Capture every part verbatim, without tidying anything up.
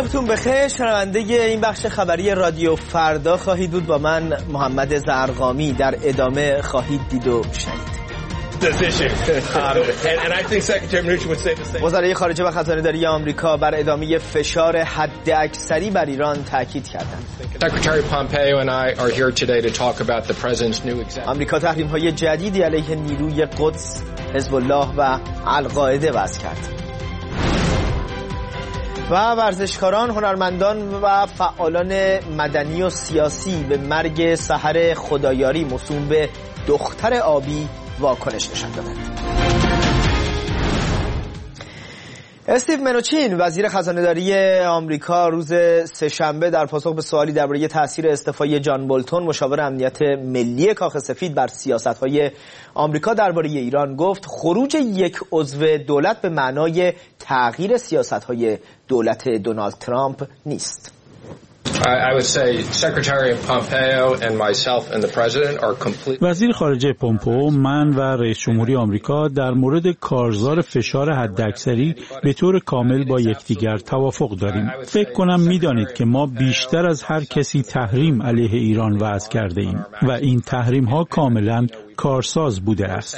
صبحتون بخیر. شنونده این بخش خبری رادیو فردا خواهید بود. با من محمد زرقامی. در ادامه خواهید دید و شنید. وزرای خارجه و خزانه‌داری آمریکا بر ادامه فشار حداکثری بر ایران تاکید کردند. آمریکا تحریم‌های جدیدی علیه نیروی قدس، حزب الله و القاعده وضع کرد. و ورزشکاران، هنرمندان و فعالان مدنی و سیاسی به مرگ سحر خدایاری موسوم به دختر آبی واکنش نشان دادند. استیو منوچین وزیر خزانه‌داری آمریکا روز سه‌شنبه در پاسخ به سوالی درباره تاثیر استعفای جان بولتون مشاور امنیت ملی کاخ سفید بر سیاست‌های آمریکا درباره ایران گفت خروج یک عضو دولت به معنای تغییر سیاست‌های دولت دونالد ترامپ نیست. وزیر خارجه پومپئو، من و رئیس جمهوری آمریکا در مورد کارزار فشار حداکثری به طور کامل با یکدیگر توافق داریم. فکر کنم می‌دانید که ما بیشتر از هر کسی تحریم علیه ایران وضع کرده ایم و این تحریم ها کاملا کارساز بوده است.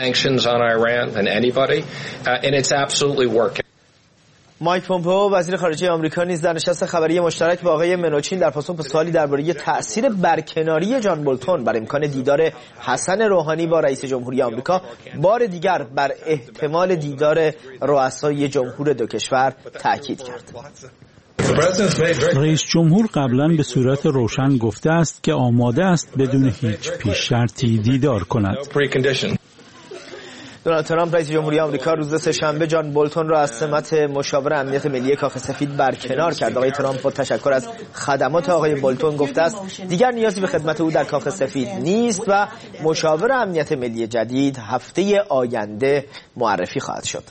مایک پومپئو وزیر خارجه آمریکا نیز در نشست خبری مشترک با آقای منوچین در پاسخ به سوالی درباره تأثیر برکناری جان بولتون بر امکان دیدار حسن روحانی با رئیس جمهوری آمریکا بار دیگر بر احتمال دیدار رؤسای جمهور دو کشور تاکید کرد. رئیس جمهور قبلا به صورت روشن گفته است که آماده است بدون هیچ پیش شرطی دیدار کند. دونالد ترامپ رئیس جمهوری آمریکا روز سه‌شنبه جان بولتون را از سمت مشاور امنیت ملی کاخ سفید برکنار کرد. آقای ترامپ با تشکر از خدمات آقای بولتون گفته است دیگر نیازی به خدمت او در کاخ سفید نیست و مشاور امنیت ملی جدید هفته آینده معرفی خواهد شد.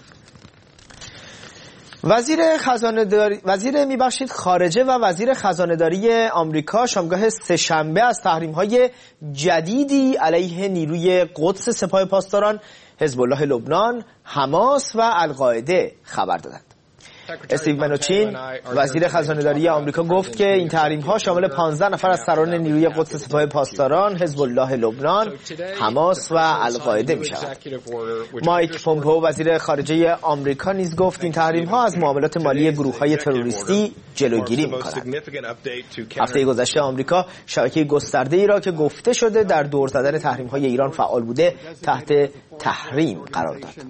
وزیر خزانه‌داری وزیر میبخشید خارجه و وزیر خزانه‌داری آمریکا شامگاه سه‌شنبه از تحریم‌های جدیدی علیه نیروی قدس سپاه پاسداران، حزب الله لبنان، حماس و القاعده خبر دادند. استیو منوچین وزیر خزانه‌داری آمریکا گفت که این تحریم‌ها شامل پانزده نفر از سران نیروی قدس سپاه پاسداران، حزب الله لبنان، حماس و القاعده می‌شود. مایک پومپئو وزیر خارجه آمریکا نیز گفت این تحریم‌ها از معاملات مالی گروه‌های تروریستی جلوگیری می‌کنند. هفته گذشته آمریکا شبکه گسترده‌ای را که گفته شده در دور زدن تحریم‌های ایران فعال بوده تحت تحریم قرار داد.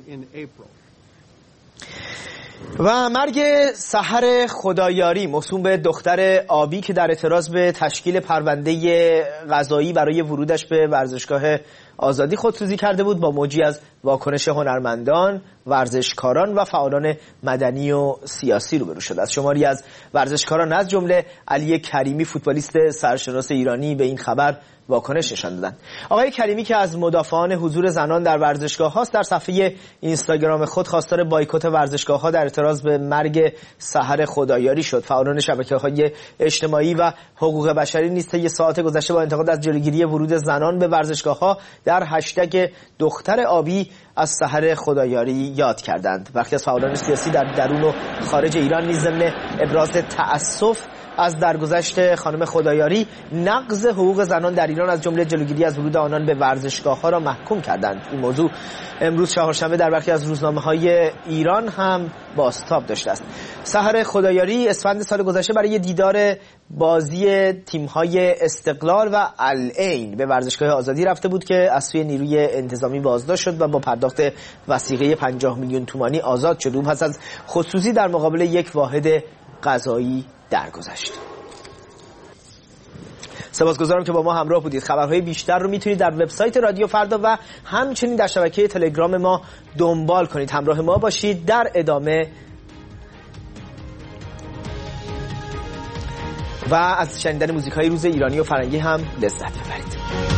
و مرگ سحر خدایاری موسوم به دختر آبی که در اعتراض به تشکیل پرونده قضایی برای ورودش به ورزشگاه آزادی خودسوزی کرده بود با موجی از واکنش هنرمندان، ورزشکاران و فعالان مدنی و سیاسی روبرو شد. از شماری از ورزشکاران از جمله علی کریمی فوتبالیست سرشناس ایرانی به این خبر واکنش نشان دادند. آقای کریمی که از مدافعان حضور زنان در ورزشگاه هاست در صفحه اینستاگرام خود خواستار بایکوت ورزشگاه ها در اعتراض به مرگ سحر خدایاری شد. فعالان شبکه‌های اجتماعی و حقوق بشری نیز طی ساعات گذشته با انتقاد از جلوگیری ورود زنان به ورزشگاه ها در هشتگ دختر آبی از سحر خدایاری یاد کردند. برخی از فعالان سیاسی در درون و خارج ایران نیز ضمن ابراز تأسف از درگذشت خانم خدایاری نقض حقوق زنان در ایران از جمله جلوگیری از ورود آنان به ورزشگاه‌ها را محکوم کردند. این موضوع امروز چهارشنبه در برخی از روزنامه‌های ایران هم بازتاب داشته است. سحر خدایاری اسفند سال گذشته برای دیدار بازی تیم‌های استقلال و العین به ورزشگاه آزادی رفته بود که از سوی نیروی انتظامی بازداشت شد و با پرداخت وثیقه پنجاه میلیون تومانی آزاد شد. او پس از خودسوزی در مقابل یک واحد قضایی درگذشت. سپاسگزارم که با ما همراه بودید. خبرهای بیشتر رو میتونید در وبسایت رادیو فردا و همچنین در شبکه تلگرام ما دنبال کنید. همراه ما باشید. در ادامه و از شنیدن موزیک‌های روز ایرانی و فرنگی هم لذت ببرید.